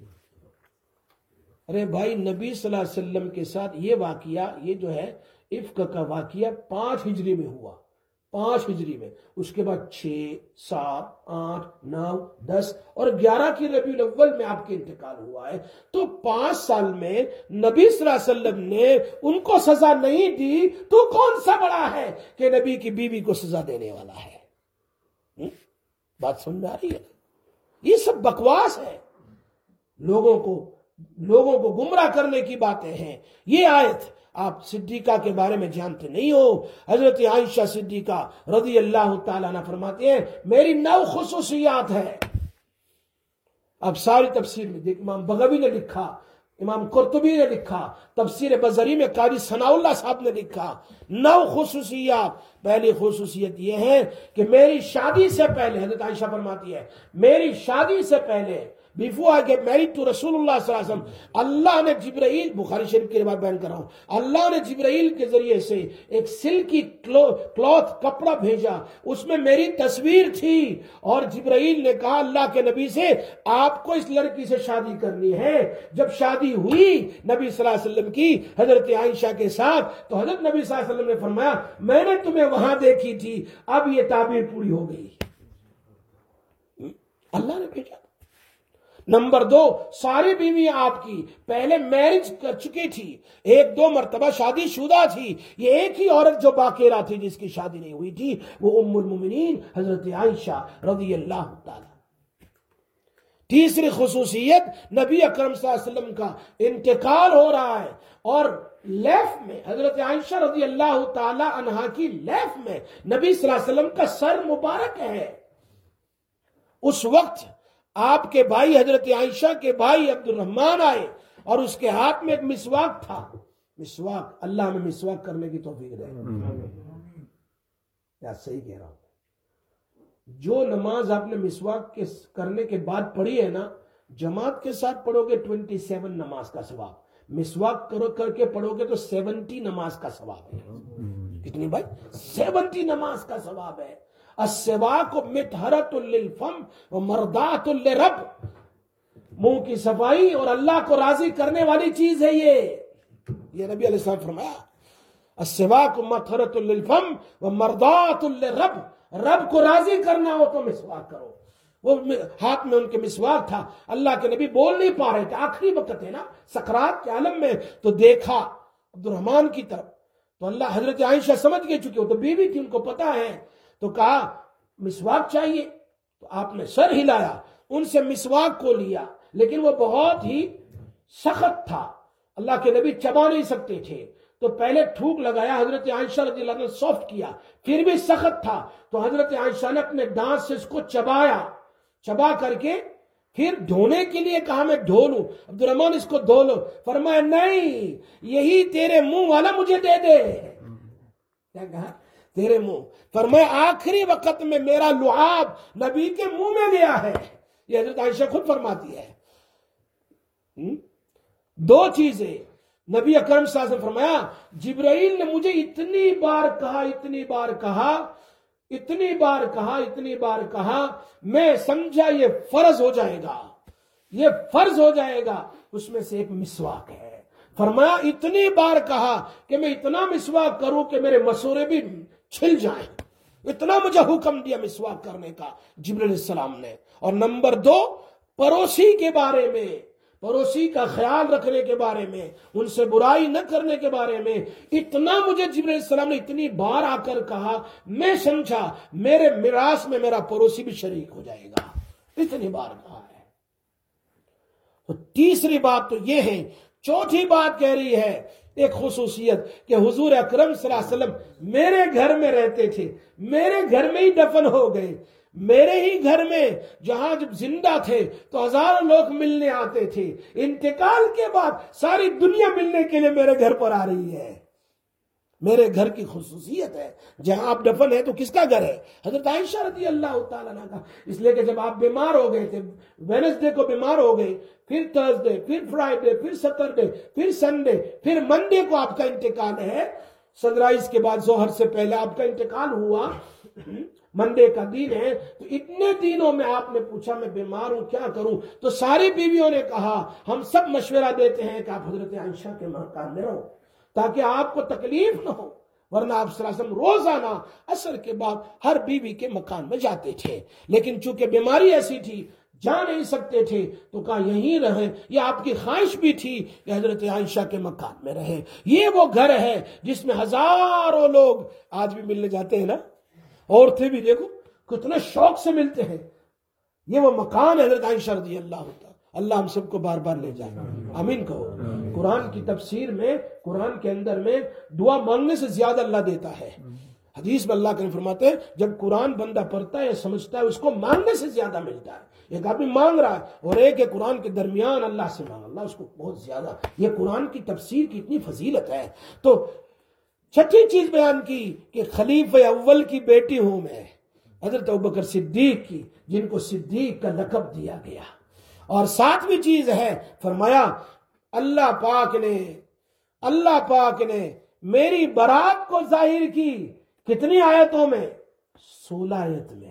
ارے بھائی، نبی صلی اللہ علیہ وسلم کے ساتھ یہ واقعہ، یہ جو ہے افک کا واقعہ 5 ہجری میں ہوا. 5 ہجری میں. اس کے بعد 6 7 8 9 10 اور 11 کی ربیع الاول میں آپ کے انتقال ہوا ہے. تو 5 سال میں نبی صلی اللہ علیہ وسلم نے ان کو سزا نہیں دی، تو کون سا بڑا ہے کہ نبی کی بیوی کو سزا دینے والا ہے؟ بات سمجھ میں آ رہی ہے؟ یہ سب بکواس ہے، لوگوں کو گمراہ کرنے کی باتیں ہیں. یہ آیت آپ صدیقہ کے بارے میں جانتے نہیں ہو. حضرت عائشہ صدیقہ رضی اللہ تعالیٰ عنہ فرماتے ہیں میری 9 خصوصیات ہیں. اب ساری تفسیر میں دیکھ، امام بغوی نے لکھا، امام قرطبی نے لکھا، تفسیر بزری میں قاری ثناء اللہ صاحب نے لکھا 9 خصوصیات. پہلی خصوصیت یہ ہے کہ میری شادی سے پہلے، حضرت عائشہ فرماتی ہے میری شادی سے پہلے، before I get married to رسول اللہ صلی اللہ علیہ وسلم، اللہ نے جبرائیل، بخاری شریف کی روایت بیان کر رہا ہوں، اللہ نے جبرائیل کے ذریعے سے ایک سلکی کلوتھ کپڑا بھیجا، اس میں میری تصویر تھی، اور جبرائیل نے کہا اللہ کے نبی سے آپ کو اس لڑکی سے شادی کرنی ہے. جب شادی ہوئی نبی صلی اللہ علیہ وسلم کی حضرت عائشہ کے ساتھ، تو حضرت نبی صلی اللہ علیہ وسلم نے فرمایا میں نے تمہیں وہاں دیکھی تھی، اب یہ تعبیر پوری ہو گئی، اللہ نے بھیجا. نمبر 2، ساری بیویاں آپ کی پہلے میرج کر چکی تھی، 1-2 مرتبہ شادی شدہ تھی. یہ ایک ہی عورت جو باقیرہ تھی جس کی شادی نہیں ہوئی تھی، وہ ام المومنین حضرت عائشہ رضی اللہ تعالی. تیسری خصوصیت نبی اکرم صلی اللہ علیہ وسلم کا انتقال ہو رہا ہے، اور لیف میں حضرت عائشہ رضی اللہ تعالی عنہا کی لیف میں نبی صلی اللہ علیہ وسلم کا سر مبارک ہے۔ اس وقت آپ کے بھائی حضرت عائشہ کے بھائی عبد الرحمن آئے اور اس کے ہاتھ میں ایک مسواک تھا۔ مسواک، اللہ ہمیں مسواک کرنے کی توفیق دے۔ کیا صحیح کہہ رہا ہوں؟ جو نماز آپ نے مسواک کے کرنے کے بعد پڑھی ہے نا، جماعت کے ساتھ پڑھو گے 27 نماز کا ثواب، مسواک کر کے پڑھو گے تو 70 نماز کا ثواب ہے۔ کتنی بھائی؟ 70 نماز کا ثواب ہے۔ السواک مطہرۃ للفم ومرضات للرب، منہ کی صفائی اور اللہ کو راضی کرنے والی چیز ہے یہ نبی علیہ السلام فرمایا، السواک مطہرۃ للفم ومرضات للرب، رب کو راضی کرنا ہو تو مسواک کرو۔ وہ ہاتھ میں ان کے مسواک تھا، اللہ کے نبی بول نہیں پا رہے تھے، آخری وقت ہے نا سکرات کے عالم میں، تو دیکھا عبد الرحمن کی طرف، تو اللہ حضرت عائشہ سمجھ گئے، چونکہ وہ تو بیوی تھی، ان کو پتا ہے، تو کہا مسواک چاہیے، تو آپ نے سر ہلایا، ان سے مسواک کو لیا، لیکن وہ بہت ہی سخت تھا، اللہ کے نبی چبا نہیں سکتے تھے، تو پہلے تھوک لگایا، حضرت عائشہ رضی اللہ عنہ نے سافٹ کیا، پھر بھی سخت تھا، تو حضرت عائشہ نے اپنے دانت سے اس کو چبا کر کے پھر دھونے کے لیے کہا میں دھو لوں، عبد الرحمن اس کو دھو لو، فرمایا نہیں، یہی تیرے منہ والا مجھے دے دے۔ کیا کہا؟ تیرے منہ، فرمایا آخری وقت میں میرا لعاب نبی کے منہ میں گیا ہے، یہ حضرت عائشہ خود فرماتی ہے۔ دو چیزیں نبی اکرم صلی اللہ علیہ وسلم فرمایا، جبرائیل نے مجھے اتنی بار کہا میں سمجھا یہ فرض ہو جائے گا، اس میں سے ایک مسواک ہے۔ فرمایا اتنی بار کہا کہ میں اتنا مسواک کروں کہ میرے مسورے بھی چھل جائیں، اتنا مجھے حکم دیا مسواک کرنے کا جبرائیل علیہ السلام نے۔ اور نمبر 2، پڑوسی کے بارے میں، پڑوسی کا خیال رکھنے کے بارے میں، ان سے برائی نہ کرنے کے بارے میں اتنا مجھے جبرائیل علیہ السلام نے اتنی بار آ کر کہا، میں سمجھا میرے میراث میں میرا پڑوسی بھی شریک ہو جائے گا، اتنی بار کہا ہے۔ تو تیسری بات تو یہ ہے۔ چوتھی بات کہہ رہی ہے ایک خصوصیت کہ حضور اکرم صلی اللہ علیہ وسلم میرے گھر میں رہتے تھے، میرے گھر میں ہی دفن ہو گئے، میرے ہی گھر میں، جہاں جب زندہ تھے تو ہزاروں لوگ ملنے آتے تھے، انتقال کے بعد ساری دنیا ملنے کے لیے میرے گھر پر آ رہی ہے۔ میرے گھر کی خصوصیت ہے، جہاں آپ دفن ہے تو کس کا گھر ہے؟ حضرت عائشہ رضی اللہ تعالیٰ عنہ کا، اس لیے کہ جب آپ بیمار ہو گئے تھے، وینسڈے کو بیمار ہو گئے، پھر تھرسڈے، پھر فرائیڈے، پھر سیٹرڈے، پھر سنڈے، پھر منڈے کو آپ کا انتقال ہے، سن رائز کے بعد ظہر سے پہلے آپ کا انتقال ہوا، منڈے کا دن ہے، تو اتنے دنوں میں آپ نے پوچھا میں بیمار ہوں کیا کروں، تو ساری بیویوں نے کہا ہم سب مشورہ دیتے ہیں کہ آپ حضرت عائشہ کے مکان میں رہو تاکہ آپ کو تکلیف نہ ہو، ورنہ آپ صلی اللہ علیہ وسلم روزانہ عصر کے بعد ہر بیوی کے مکان میں جاتے تھے، لیکن چونکہ بیماری ایسی تھی جا نہیں سکتے تھے تو کہا یہیں رہیں، یہ آپ کی خواہش بھی تھی کہ حضرت عائشہ کے مکان میں رہیں۔ یہ وہ گھر ہے جس میں ہزاروں لوگ آج بھی ملنے جاتے ہیں نا، عورتیں بھی دیکھو کتنے شوق سے ملتے ہیں، یہ وہ مکان ہے حضرت عائشہ رضی اللہ عنہ۔ اللہ ہم سب کو بار بار لے جائے، آمین کہو۔ قرآن کی تفسیر میں، قرآن کے اندر میں دعا مانگنے سے زیادہ اللہ دیتا ہے۔ حدیث میں اللہ کے فرماتے ہیں جب قرآن بندہ پڑھتا ہے سمجھتا ہے اس کو مانگنے سے زیادہ ملتا ہے۔ ایک آدمی مانگ رہا ہے اور ایک ہے قرآن کے درمیان اللہ سے مانگ، اللہ اس کو بہت زیادہ، یہ قرآن کی تفسیر کی اتنی فضیلت ہے۔ تو چھٹی چیز بیان کی کہ خلیفہ اول کی بیٹی ہوں میں، حضرت ابوبکر صدیق کی، جن کو صدیق کا لقب دیا گیا۔ اور ساتویں چیز ہے، فرمایا اللہ پاک نے میری برات کو ظاہر کی کتنی آیتوں میں؟ 16 آیت میں،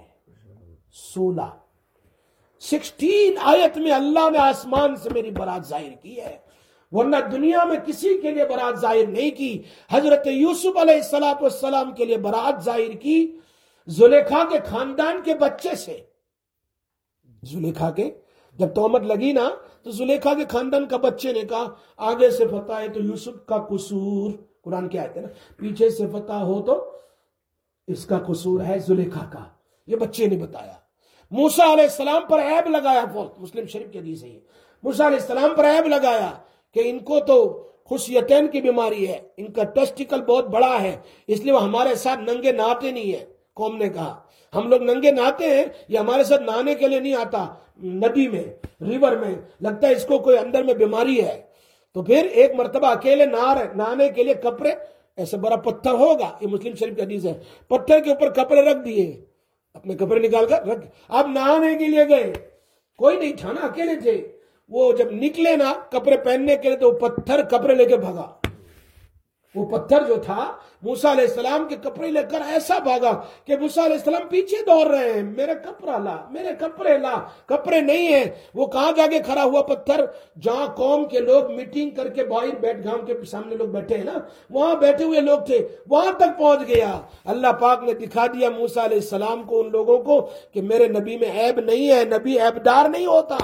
16 آیت میں اللہ نے آسمان سے میری برات ظاہر کی ہے، ورنہ دنیا میں کسی کے لیے برات ظاہر نہیں کی۔ حضرت یوسف علیہ السلام کے لیے برات ظاہر کی زلیخا کے خاندان کے بچے سے۔ زلیخا کے جب تہمت لگی نا تو زلیخا کے خاندان کا بچے نے کہا آگے سے فتح ہے تو یوسف کا قصور، قرآن کی آیت ہے نا، پیچھے سے فتح ہو تو اس کا قصور ہے زلیخا کا، یہ بچے نے بتایا۔ موسیٰ علیہ السلام پر عیب لگایا، مسلم شریف کی حدیث ہے یہ، موسیٰ علیہ السلام پر عیب لگایا کہ ان کو تو خصیتین کی بیماری ہے، ان کا ٹیسٹیکل بہت بڑا ہے، اس لیے وہ ہمارے ساتھ ننگے نہاتے نہیں ہیں۔ قوم نے کہا ہم لوگ ننگے نہاتے ہیں، یہ ہمارے ساتھ نہانے کے لیے نہیں آتا ندی میں، ریور میں، لگتا ہے اس کو کوئی اندر میں بیماری ہے۔ تو پھر ایک مرتبہ اکیلے نہانے کے لیے کپڑے، ایسا بڑا پتھر ہوگا، یہ مسلم شریف کی حدیث ہے، پتھر کے اوپر کپڑے رکھ دیے، اپنے کپڑے نکال کر رکھ، اب نہانے کے لیے گئے، کوئی نہیں تھا نا، اکیلے تھے، وہ جب نکلے نا کپڑے پہننے کے لیے تو وہ پتھر کپڑے لے کے بھاگا، وہ پتھر جو تھا موسیٰ علیہ السلام کے کپڑے لے کر ایسا بھاگا کہ موسیٰ علیہ السلام پیچھے دوڑ رہے ہیں، میرے کپڑا لا، میرے کپڑے لا، کپڑے نہیں ہیں۔ وہ کہاں جا کے کھڑا ہوا پتھر؟ جہاں قوم کے لوگ میٹنگ کر کے باہر بیٹھ، گاؤں کے سامنے لوگ بیٹھے ہیں نا، وہاں بیٹھے ہوئے لوگ تھے، وہاں تک پہنچ گیا۔ اللہ پاک نے دکھا دیا موسیٰ علیہ السلام کو، ان لوگوں کو، کہ میرے نبی میں عیب نہیں ہے، نبی عیبدار نہیں ہوتا،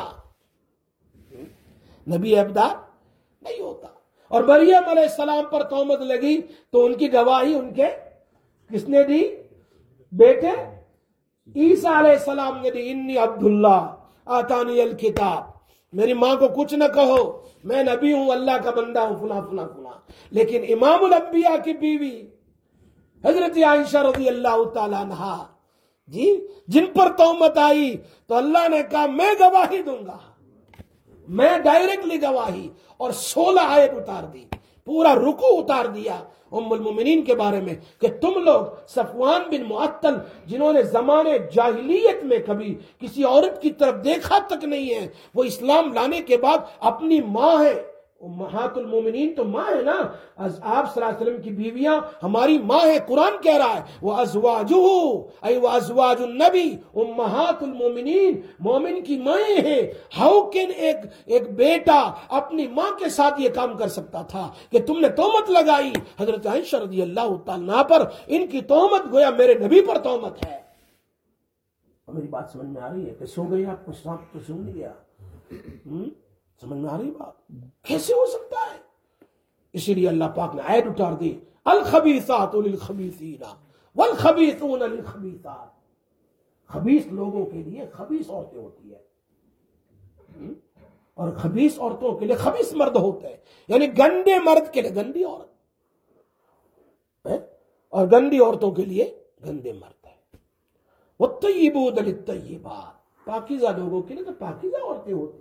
نبی عیبدار نہیں ہوتا۔ اور مریم علیہ السلام پر تہمت لگی تو ان کی گواہی ان کے کس نے دی؟ بیٹے عیسیٰ علیہ السلام نے دی، انی عبداللہ آتانی الکتاب، میری ماں کو کچھ نہ کہو، میں نبی ہوں، اللہ کا بندہ ہوں، فلاں فلاں فلاں۔ لیکن امام الانبیاء کی بیوی حضرت عائشہ رضی اللہ تعالیٰ عنہا جی، جن پر تہمت آئی تو اللہ نے کہا میں گواہی دوں گا، میں ڈائریکٹلی گواہی، اور 16 آیت اتار دی، پورا رکوع اتار دیا ام المومنین کے بارے میں کہ تم لوگ صفوان بن معطل، جنہوں نے زمانے جاہلیت میں کبھی کسی عورت کی طرف دیکھا تک نہیں ہے، وہ اسلام لانے کے بعد اپنی ماں ہے، امہات المومنین تو ماں ہے نا، آپ صلی اللہ علیہ وسلم کی بیویاں ہماری ماں ہے، قرآن کہہ رہا ہے وَأَزْوَاجُهُ أي وَأَزْوَاجُ النَّبِي امہات المومنین، مومن کی مائیں ہیں۔ ہاؤ کین ایک بیٹا اپنی ماں کے ساتھ یہ کام کر سکتا تھا کہ تم نے تہمت لگائی حضرت عائشہ رضی اللہ تعالیٰ پر، ان کی تہمت گویا میرے نبی پر تہمت ہے۔ میری بات سمجھ میں آ رہی ہے کہ سو گئی آپ کو؟ سانپ تو سن لیا، سمجھ میں آ رہی بات؟ کیسے ہو سکتا ہے؟ اسی لیے اللہ پاک نے آیت اتار دی، الخبیثات للخبیثین والخبیثون للخبیثات، خبیث لوگوں کے لیے خبیث عورتیں ہوتی ہیں، اور خبیث عورتوں کے لیے خبیث مرد ہوتے ہیں، یعنی گندے مرد کے لیے گندی عورت، اور گندی عورتوں کے لیے گندے مرد ہے۔ والطیبون للطیبات، پاکیزہ لوگوں کے لیے تو پاکیزہ عورتیں ہوتی ہیں۔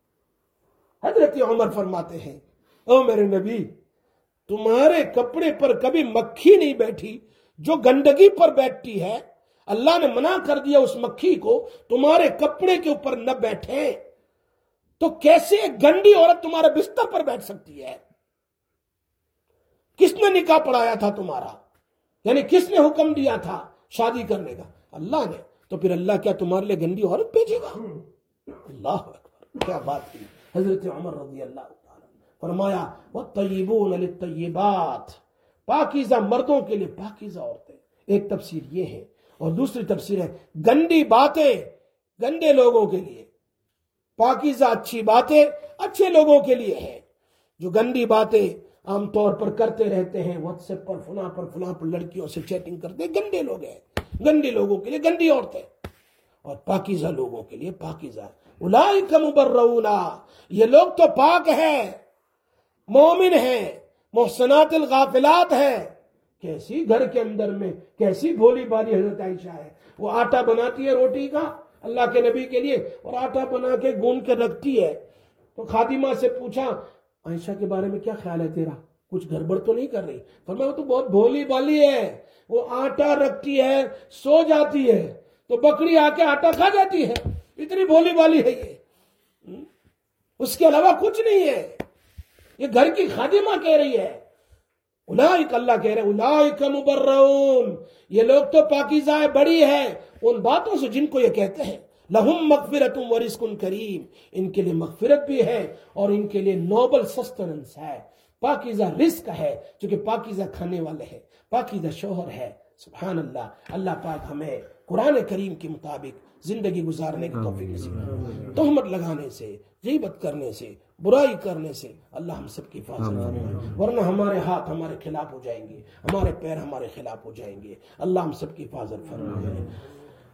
حضرت عمر فرماتے ہیں، او میرے نبی، تمہارے کپڑے پر کبھی مکھی نہیں بیٹھی جو گندگی پر بیٹھتی ہے، اللہ نے منع کر دیا اس مکھی کو تمہارے کپڑے کے اوپر نہ بیٹھے، تو کیسے ایک گندی عورت تمہارے بستر پر بیٹھ سکتی ہے؟ کس نے نکاح پڑھایا تھا تمہارا؟ یعنی کس نے حکم دیا تھا شادی کرنے کا؟ اللہ نے۔ تو پھر اللہ کیا تمہارے لیے گندی عورت بھیجے گا؟ اللہ اکبر، کیا بات کی حضرت عمر رضی اللہ تعالیٰ۔ فرمایا وَالطَّيِّبُونَ لِلطَّيِّبَاتِ، پاکیزہ مردوں کے لیے پاکیزہ عورتیں، ایک تفسیر یہ ہے، اور دوسری تفسیر ہے گندی باتیں گندے لوگوں کے لیے، پاکیزہ اچھی باتیں اچھے لوگوں کے لیے ہے۔ جو گندی باتیں عام طور پر کرتے رہتے ہیں، واٹس ایپ پر فلاں پر لڑکیوں سے چیٹنگ کرتے ہیں، گندے لوگ ہیں، گندے لوگوں کے لیے گندی عورتیں، اور پاکیزہ لوگوں کے لیے پاکیزہ۔ اولئک مبرؤون، یہ لوگ تو پاک ہیں، مومن ہیں، محسنات الغافلات ہیں۔ کیسی گھر کے اندر میں کیسی بھولی بھالی حضرت عائشہ ہے، وہ آٹا بناتی ہے روٹی کا اللہ کے نبی کے لیے، اور آٹا بنا کے گوندھ کے رکھتی ہے۔ تو خادمہ سے پوچھا عائشہ کے بارے میں کیا خیال ہے تیرا، کچھ گڑبڑ تو نہیں کر رہی؟ فرمایا وہ تو بہت بھولی بھالی ہے، وہ آٹا رکھتی ہے، سو جاتی ہے تو بکری آ کے آٹا کھا جاتی ہے، اتنی بھولی بھالی ہے یہ، اس کے علاوہ کچھ نہیں ہے۔ یہ گھر کی خادمہ کہہ رہی ہے، اولئک، اللہ کہہ رہے ہیں اولئک مبرؤون، یہ لوگ تو پاکیزہ ہے، بڑی ہے ان باتوں سے جن کو یہ کہتے ہیں۔ لہم مغفرۃ ورزق کریم، ان کے لیے مغفرت بھی ہے اور ان کے لیے نوبل سسٹننس ہے، پاکیزہ رزق ہے، چونکہ پاکیزہ کھانے والے ہیں، پاکیزہ شوہر ہے۔ سبحان اللہ۔ اللہ پاک ہمیں قرآن کریم کے مطابق زندگی گزارنے کی توفیق نصیب کرے۔ تہمت لگانے سے، غیبت کرنے سے، برائی کرنے سے اللہ ہم سب کی حفاظت فرمائے، ورنہ ہمارے ہاتھ ہمارے خلاف ہو جائیں گے، ہمارے پیر ہمارے خلاف ہو جائیں گے۔ اللہ ہم سب کی حفاظت فرمائے۔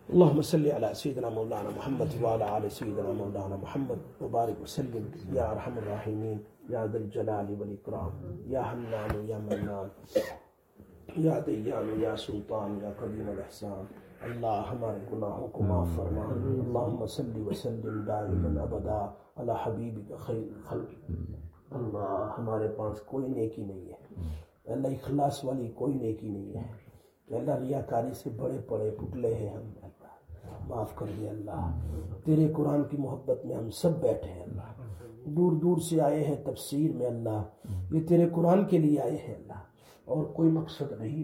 اللهم صل على سيدنا مولانا محمد وعلى آل سيدنا مولانا محمد وبارك وسلم يا ارحم الراحمين يا ذا الجلال والإكرام يا حنان يا منان یا دیان یا سلطان یا قدیم الاحسان. اللہ ہمارے گناہوں کو معاف فرما. اللہم صلی وسلم دائما ابدا علی حبیبک خیر الخلق. اللہ ہمارے پاس کوئی نیکی نہیں ہے اللہ، اخلاص والی کوئی نیکی نہیں ہے اللہ، ریاکاری سے بڑے پڑے پٹلے ہیں ہم اللہ، معاف کر دے اللہ. تیرے قرآن کی محبت میں ہم سب بیٹھے ہیں اللہ، دور دور سے آئے ہیں تفسیر میں اللہ، یہ تیرے قرآن کے لیے آئے ہیں اللہ، اور کوئی مقصد نہیں.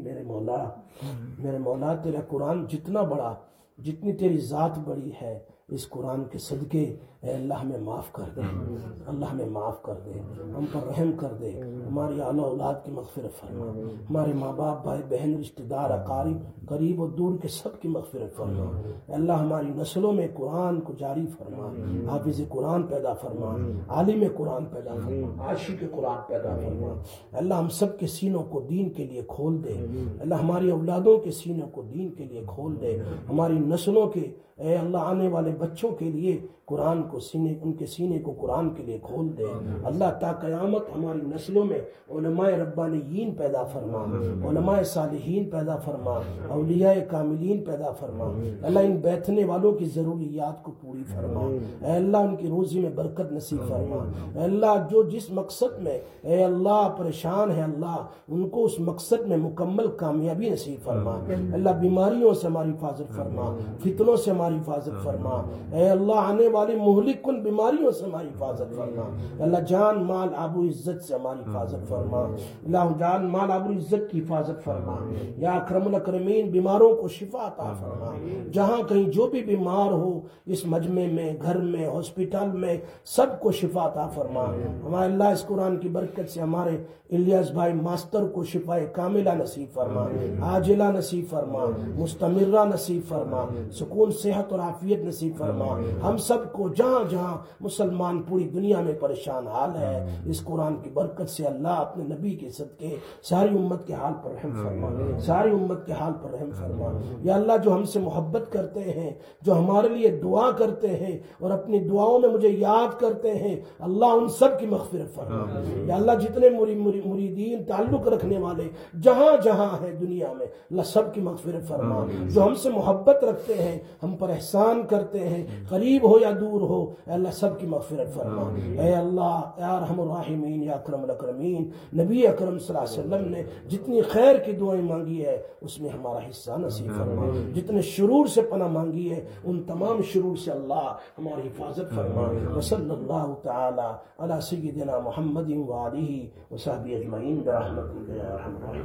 میرے مولا تیرا قرآن جتنا بڑا، جتنی تیری ذات بڑی ہے، اس قرآن کے صدقے اے اللہ ہمیں معاف کر دے، اللہ ہمیں معاف کر دے، ہم پر رحم کر دے، ہماری اعلیٰ اولاد کی مغفرت فرما، ہمارے ماں باپ بھائی بہن رشتہ دار اقارب قریب و دور کے سب کی مغفرت فرما. اے اللہ ہماری نسلوں میں قرآن کو جاری فرما، حافظ قرآن پیدا فرما، عالم قرآن پیدا فرما، عاشق قرآن پیدا فرما. اللہ ہم سب کے سینوں کو دین کے لیے کھول دے، اللہ ہماری اولادوں کے سینوں کو دین کے لیے کھول دے، ہماری نسلوں کے اے اللہ آنے والے بچوں کے لیے قرآن کو سینے، ان کے سینے کو قرآن کے لیے کھول دے. اللہ تا قیامت ہماری نسلوں میں علماء ربانیین پیدا فرما، علماء صالحین پیدا فرما، اولیاء کاملین پیدا فرما. اللہ ان بیٹھنے والوں کی ضروریات کو پوری فرما. اے اللہ ان کی روزی میں برکت نصیب فرما. اے اللہ جو جس مقصد میں اے اللہ پریشان ہے اللہ، ان کو اس مقصد میں مکمل کامیابی نصیب فرما. اللہ بیماریوں سے ہماری حفاظت فرما، فتنوں سے ہماری حفاظت فرما. اے اللہ آنے والی مہلک کن بیماریوں سے ہماری حفاظت فرما. اللہ جان مال آب و عزت سے ہماری حفاظت فرما. اللہ جان مال آب و عزت کی حفاظت فرما. یا اکرم الاکرمین بیماروں کو شفا عطا فرما. جہاں کہیں جو بھی بیمار ہو اس مجمع میں، گھر میں، ہاسپٹل میں، سب کو شفا عطا فرما. ہمارے اللہ اس قرآن کی برکت سے ہمارے الیاس بھائی ماسٹر کو شفا کاملہ نصیب فرما، عاجلہ نصیب فرما، مستمرہ نصیب فرما، سکون صحت اور عافیت نصیب فرما. ہم سب کو جہاں جہاں مسلمان پوری دنیا میں پریشان حال ہے، اس قرآن کی برکت سے اللہ اپنے نبی کے صدقے ساری امت کے حال پر رحم فرما، ساری امت کے حال پر رحم فرما. یا اللہ جو ہم سے محبت کرتے ہیں، جو ہمارے لیے دعا کرتے ہیں اور اپنی دعاؤں میں مجھے یاد کرتے ہیں، اللہ ان سب کی مغفرت فرما. یا اللہ جتنے مریدین تعلق رکھنے والے جہاں جہاں ہیں دنیا میں، اللہ سب کی مغفرت فرما. جو ہم سے محبت رکھتے ہیں، ہم پر احسان کرتے ہیں، قریب ہو یا دور ہو، اے اللہ سب کی مغفرت فرما. اے اللہ یا ارحم الراحمین یا اکرم الاکرمین، نبی اکرم صلی اللہ علیہ وسلم نے جتنی خیر کی دعائیں مانگی ہے اس میں ہمارا حصہ نصیب فرما. جتنے شرور سے پناہ مانگی ہے ان تمام شرور سے اللہ ہماری حفاظت فرما. وصلی اللہ تعالی علی سیدنا محمد وآلہ وصحبہ اجمعین برحمتک یا ارحم الراحمین.